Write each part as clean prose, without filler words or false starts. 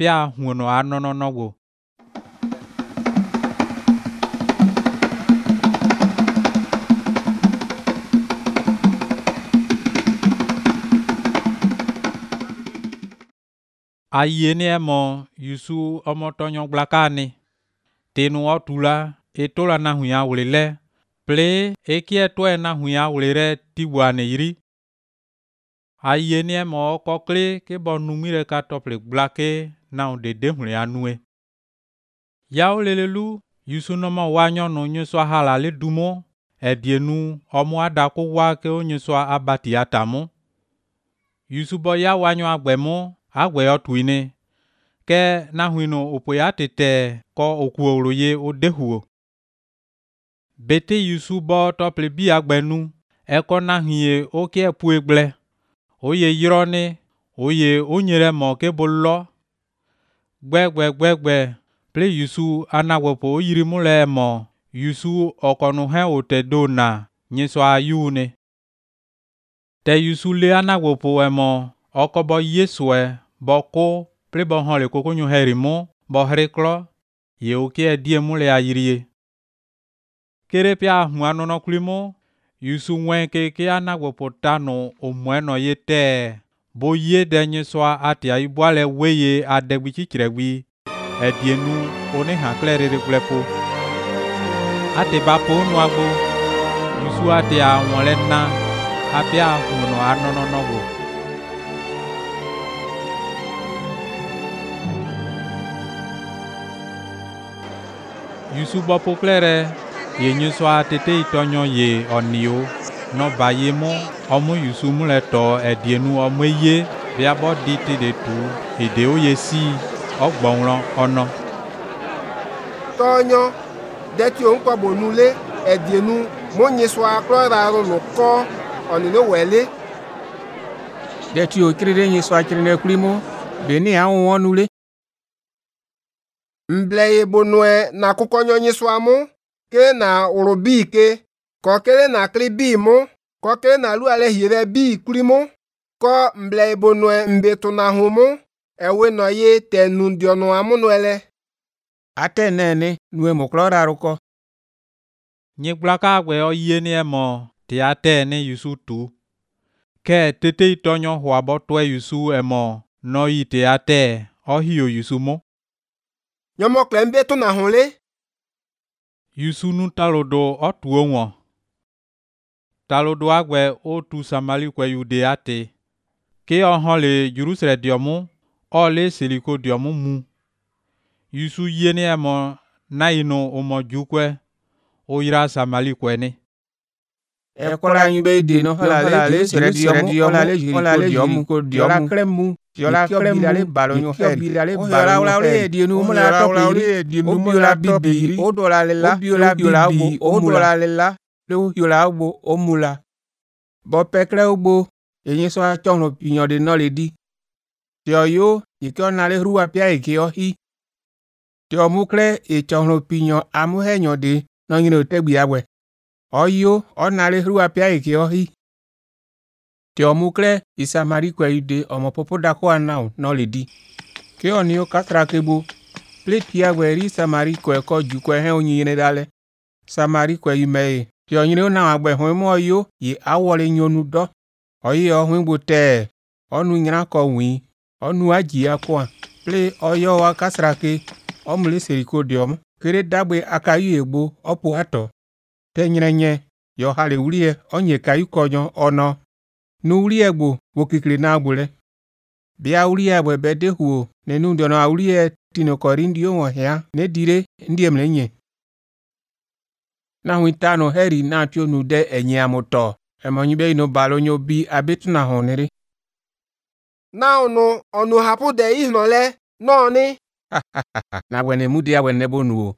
pia huno anono go. Ayeni emo Yusu omo tonyo blakani. Tenu otula etola na huya wulile. Ple ekie toe na huya wulire tibuane yiri. Ayeni emo kokle ke bonumire ka tople blake na udede hule anue. Yao lelelu Yusu nomo wanyo no nyuswa halale dumo. Edienu omo adako wake o nyuswa abati atamo. Yusu boya wanyo agbemo. Agwe otuine ke na huino opoya tete ko okuoro ye odehuo. Bete Yusu bo tople bi agbenu eko na hie oke puegle. Oye yirone oye onyere mo ke bollo. Gbe ple Yusu anagwopo oyiri mule mo Yusu okonu he otedo na nyeso ayune. Te Yusu le anagwopo emo okobo Yesue boko ple bo hole kokonyo herimo bo hreklo ye oke die mule ayirie. Kere pia huanono kulimo Yusu wenke ke anagwopo tano omweno yete bo ye denye soa ati aibwale weye adegbi chichiregbi edienu one haklerere kulepo. Ate bapo nuagbo Yusu ate a wonlena apia huno anono go. Yusu bopo klere ye nyuswa tete itonyo ye onio no bayemo omo Yusu muleto edienu omo ye biabo dite de tu ede oyesi ogbonron ono. Tonyo deti onko bonule edienu mo nyuswa kloraro no ko onino wele. Deti o kirire nyuswa kirine kulimo beni awon wonule. Mble bonue na kukonyo nyiswamu ke na urubi ke ko kere na klibi mu ko kere na lu ale hire bi kulimo ko mble bonue mbetu na humu ewe no ye tenu ndiono amunuele. Ate nene nue moklora ruko. Nyiglaka agwe oyeni emo ti ate ne Yusu tu. Ke tete itonyo huabo twe Yusu emo no ite ate ohio Yusu mo. Nyomo klembe tu na hole. Yusu nu talodo otu onwo. Talodo agwe otu samali kwe yude ate. Ke ohole Jerusalem diomu ole seliko diomu mu. Yusu yeni emo na ino omo jukwe oyira samali kwe ne. Ekola nyube de no hala le sere diomu ko diomu kremu. Yola kremu balonyo heri. Yola wala dienu mula topi. Obiola bibi. Odola lela. Obiola bibi. Odola lela. Le yola ogbo omula. Bo pekle ogbo. Enye so achonlo pinyo de no le di. Tio yo ike onale ruwa pia ike ohi. Tio mukle echonlo pinyo amuhenyo de no nyino tegbi agwe. Oyo onale ruwa pia ike ohi. Tio mukle isamari kwe yude omo popo dako anao no le di. Ke onio katra kebo. Pleti agwe ri samari kwe ko jukwe he onyine dale. Samari kwe yumeye. Tio nyine na agwe hwemo oyo ye awole nyonu do. Oyo hwembo te. Onu nyina ko wi. Onu aji akwa. Ple oyo wa kasra ke. Omule seriko diom. Kere dagbe akayu egbo opo ato. Te nyine nye. Yo hale ulie onye kayu konyo ono. No ulie egbo wokikle na agbole. Bia ulie egbo bede huo. Nenu ndiono ulie tino korindi onwo hea. Ne dire ndie mlenye. Na witano heri na tio nude enye amoto. Emonyibe ino balonyo bi abetu na honere. Na onu hapu de ihnole no ni. Na wene mudi ya wene bonuo.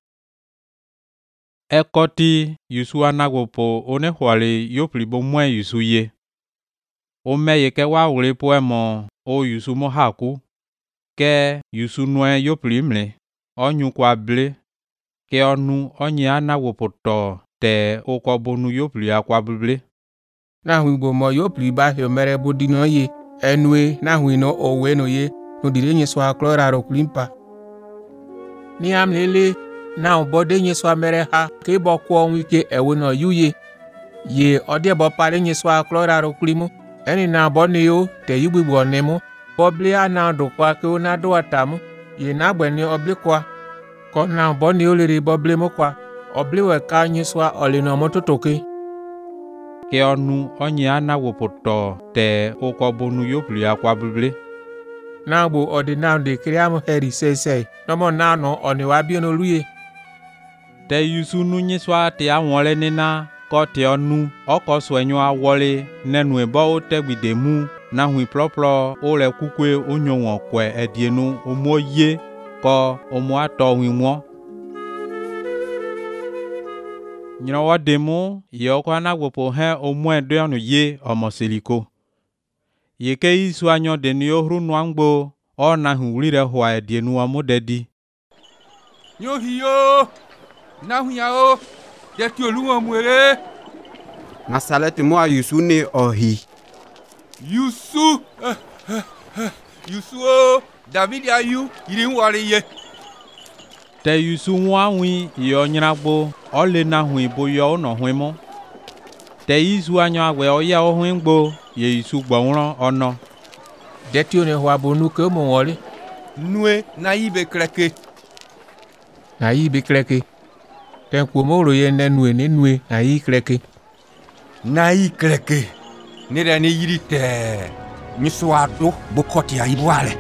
Ekoti Yusu anagwopo one hwale yoplibo mwe Yusu ye. Ome ye ke wa ulepo emo o Yusu mo haku. Ke Yusu nwe yoplimle. Onyu kwa ble. Ke onu onye anagwopo to te okobonu yopli akwa ble. Na huibo mo yopli ba hiomere bodino ye. Enwe na huino owe no ye. no dire nyeswa klora ro kulimpa ni am lele na obode nyeswa mere ha ke bokwo nwike ewe no yuye ye ode bo pare nyeswa klora ro kulimo eni na boni yo te yugbu onemu pobli ana do kwa ke ona do atamu ye na gbeni obli kwa ko na boni yo lere bobli mo kwa obli we ka nyeswa olino mototoke ke onu onye ana wopoto te okobonu yopli akwa bible na gbo ordinal de kriam heri sese no mo na no oni wa bi onoluye te yusu nu nyeswa te awole nina ko te onu oko swenyo awole nenu ebo otegbidemu na hui ploplo ole kukwe onyo kwe edienu omoye ko omo ato hui mo nyinawa demo yoko na gbopo he omo edono ye omoseliko yeke isu anyo de ni ohru nwangbo o na hu rire hwa edienu omodedi Yo hiyo na huyao de ti oluwo muere na salete mo ayusu ne ohi Yusu Yusu o David ayu iri nwari ye te yusu nwawi yo nyiragbo o le na hu iboyo no hwemo te isu anyo agwe o ya o hwengbo ye isu gbonran ono de ti oni hwa bonu ke mo wori nue na yibe kreke na yi be kreke ten ko mo ro ye nenu ni nue na yi kreke ne de ni yiri te nyiswa do bokoti ayibwale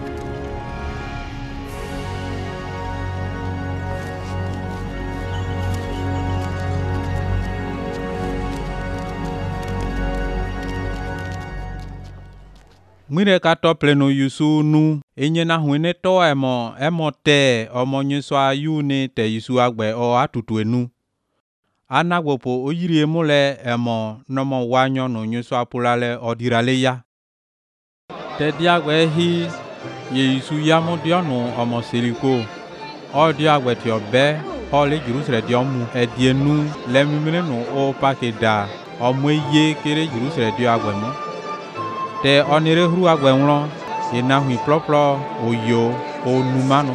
mwire ka tople no yusu nu enye na hwene to emo te omo nyiswa yu ne te yusu agbe o atutu enu anagbopo oyiri emule emo nomo wanyo no nyiswa pulale odirale ya te diagbe hi ye yusu yamo dionu omo seliko o diagbe ti obe o le Jerusalem diomu edienu le mimile no o pakeda omo ye kere Jerusalem diagbe mo te onire hru agbe nlo ina hui ploplo oyo onumano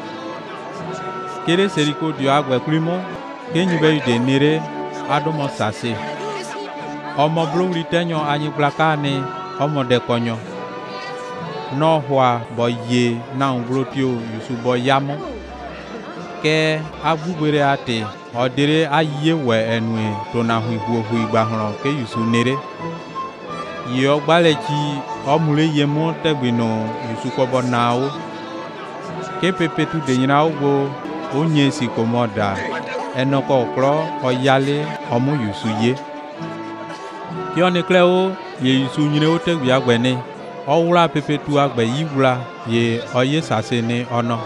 kere seriko dio agbe klimo kenyube de nire adomo sase omo blowri tenyo anyi blakane omo de konyo no hwa boye na umbrotio yusu boyamo ke agbubere ate odire aye we enwe to na hui hu igbahoro ke yusu nire yo gbalechi omule yemo tegbino yusu kobo nawo ke pepetu de nyina ogbo onye si komoda enoko okro oyale omu yusu ye ki oni kleo ye yusu nyine o tegbi agbene owura pepetu agbe yiwura ye oye sase ni ono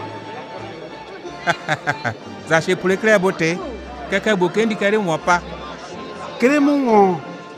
za pule kre bote keke bo kendi kere won pa kere mo won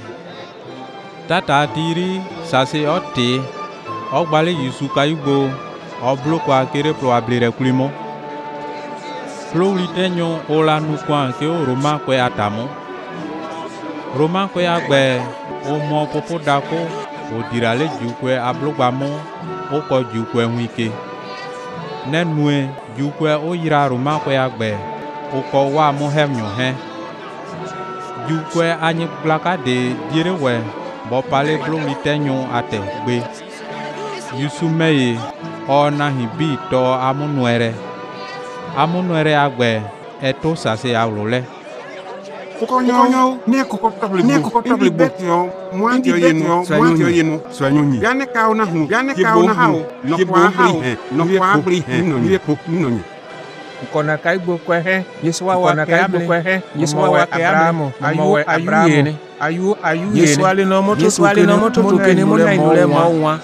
tata tiri sase ote ogbale yusu kayugbo obloko akere pro ablere kulimo Flori tenyo ola nukwa ke o Roma kwe atamu Roma kwe agbe o mo popo dako o dirale jukwe ablogbamo o ko jukwe nwike nenue jukwe o yira Roma kwe agbe o ko wa mo hemnyo he jukwe anyi blaka de direwe bo pale flori tenyo ate gbe yusu meye o na hibi to amunuere agbe eto sase awlole kokonyo ne kokotable botio mwanti yenu swanyonyi yane kauna hu no kwa bri no pop no kona kaibo kwe he yeswa wa kaibo kwe he yeswa wa Abrahamu ayu yeswa le no moto to kene mo na inule mo wa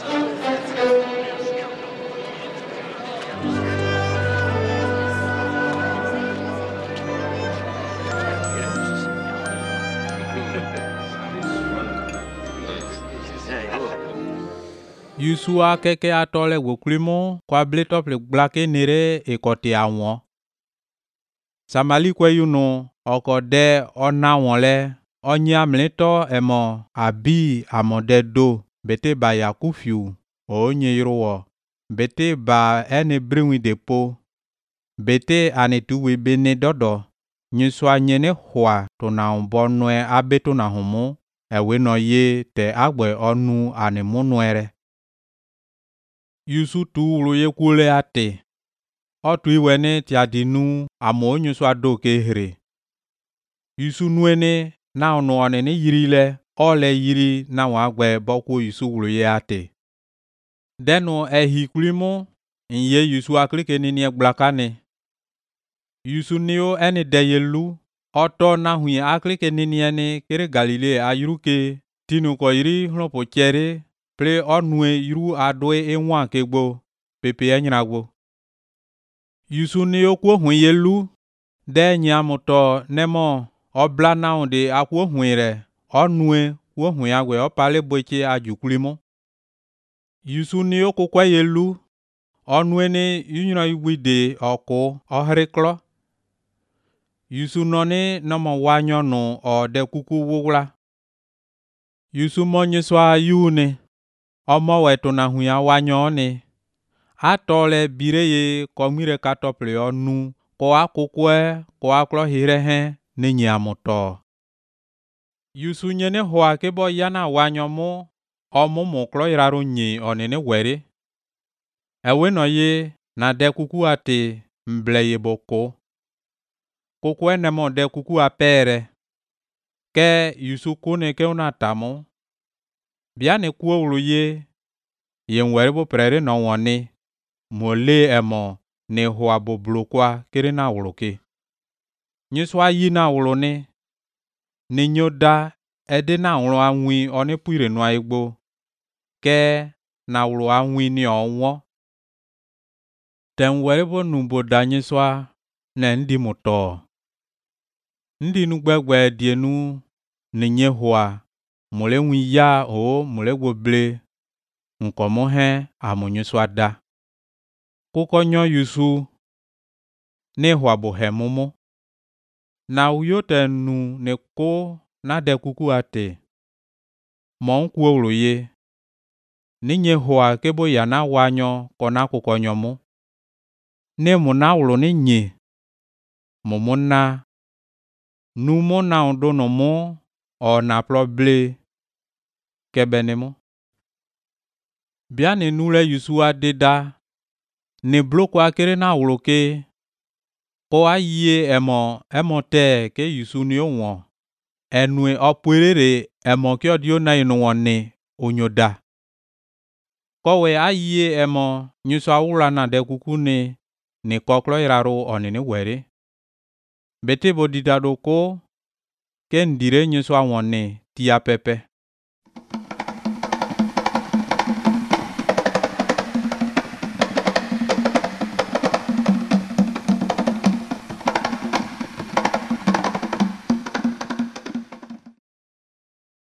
yusu akeke atole woklimo kwa bletople blake nere ekote awon samali kwe yuno okode ona wonle onya mleto emo abi amode do bete ba yakufiu onye yrowo bete ba ene briwi depo bete ane tuwe bene dodo nyeswa nyene hwa tona bonwe abeto na homo ewe no ye te agbe onu ane monwere yusu tu ulo ye kule ate otu iwene tiadinu amo nyeswa do kehere yusu nuene na ono anene yirile ole yiri na wagbe bokwo yusu ulo ye ate deno ehi kulimo nye yusu aklike nini egblakane yusu nio ene deyelu oto na hui aklike nini ene kere Galile ayruke tinu ko yiri hlopo chere ple onue yru adoe enwa kegbo pepe enyragbo yusu nio kwo hui yelu de nyamoto nemo obla naunde akwo huire onue kwo hui agwe opale boche ajukulimo yusu nio kokwa yelu onuene yunyra igwide oko ohriklo yusu noni nomo wanyonu ode kuku wugla yusu monyeswa yune omo wetuna huya wanyone atole bireye komire katople onu ko akukwe ko aklo hirehe nenyamoto yusu nyene hoa kebo yana wanyomo omumu klo iraro nyi onene were ewe no ye na de kuku ate mbleye boko kuku enemo de kuku apere ke yusu kune ke unatamo biane kuo ulu ye were bo prere no woni mole emo ne hoa bo blokwa kere na uluke nyiswa yi na ulune ni nyoda ede na ulu anwi one puire no aigbo ke na ulu anwi ni onwo ten were bo nubo danyiswa ne ndi muto ndi nugbegbe dienu ninye hoa mole wi ya o mole gwoble nkomo he amonyiswa da kukonyo yusu ne hoa bo he momo na uyote nu ne ko na de kuku ate mon kuo uluye ninye hoa kebo yana wanyo kona kukonyo mo ne muna ulo ninye momona numo na odono mo o na problem kebenemo biane nule yusu adeda ne bloko akere na uloke ko aye emo te ke yusu ni onwo enwe opwerere emo ke odio na inwone onyoda kowe aye emo nyusu awula na de kukune ni koklo iraro onene were bete bodida doko ke ndire nyusu awone tia pepe